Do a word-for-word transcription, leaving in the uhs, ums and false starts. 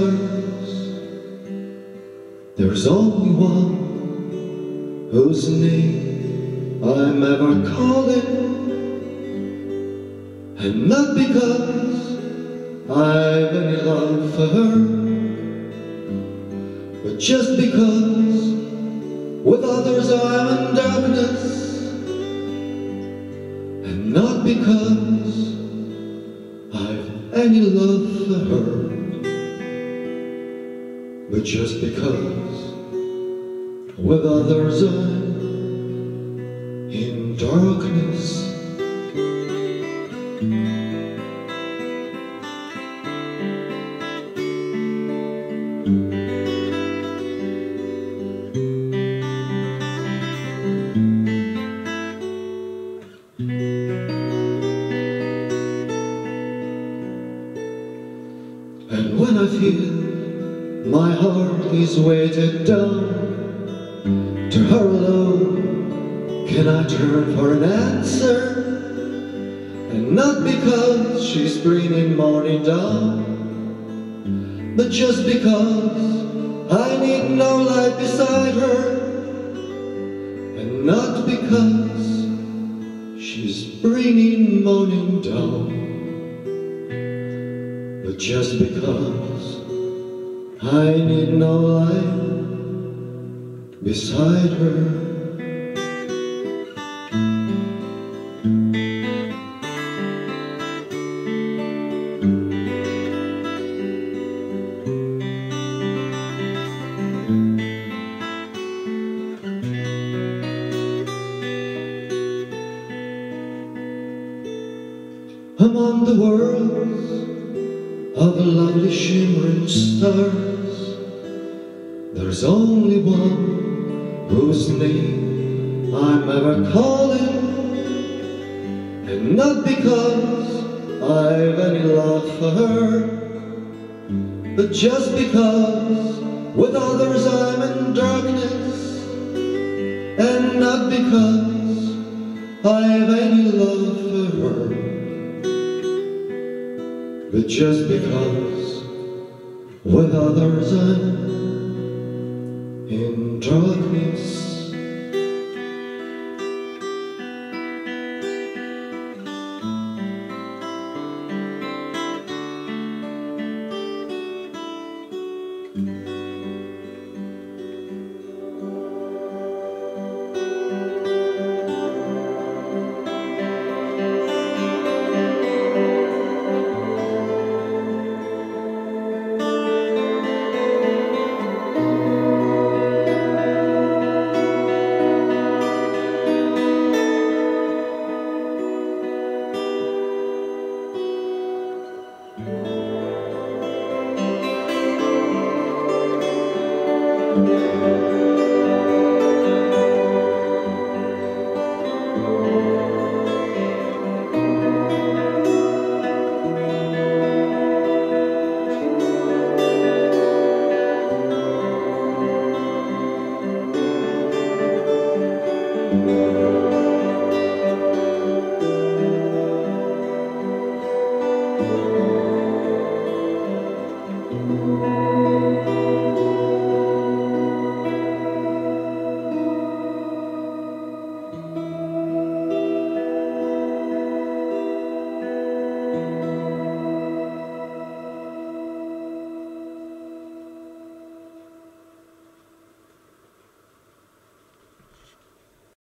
stars, there's only one whose name I'm ever calling, and not because I've any love for her, but just because with others I'm in darkness, and not because I've any love for her, but just because with others I'm in darkness. And when I feel my heart is weighted down, to her alone can I turn for an answer, and not because she's bringing morning down, but just because I need no light beside her, and not because she's bringing morning down, but just because I need no light beside her. Among the worlds of the lovely shimmering stars, there's only one whose name I'm ever calling, and not because I've any love for her, but just because with others I'm in darkness, and not because I've any love for her, but just because with others I'm in darkness. Thank you.